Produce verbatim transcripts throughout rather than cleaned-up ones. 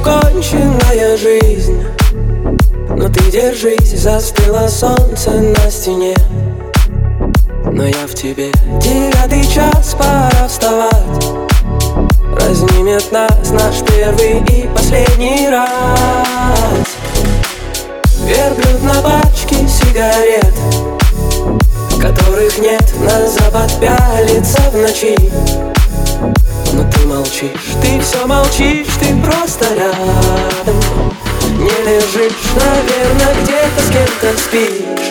законченная жизнь. Но ты держись, застыло солнце на стене. Но я в тебе. Девятый час, пора вставать. Разнимет нас наш первый и последний раз. Верблюд на пачке сигарет, которых нет, на запад пялится в ночи. Но ты молчишь, ты все молчишь, ты просто рядом. Не лежишь, наверное, где-то с кем-то спишь.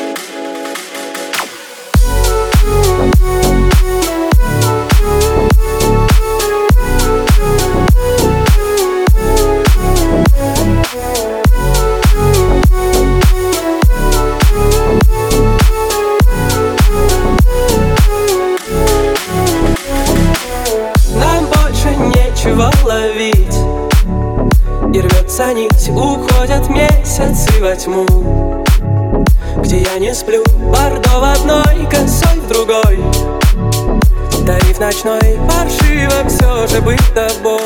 Ловить, и рвется нить, уходят месяцы во тьму, где я не сплю, бордо в одной, косой в другой. Тариф ночной, паршиво все же быть тобой.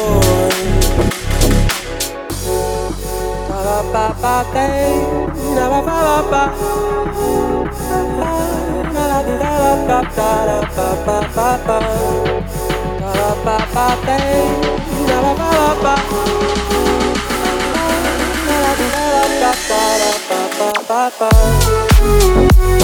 Ba ba ba ba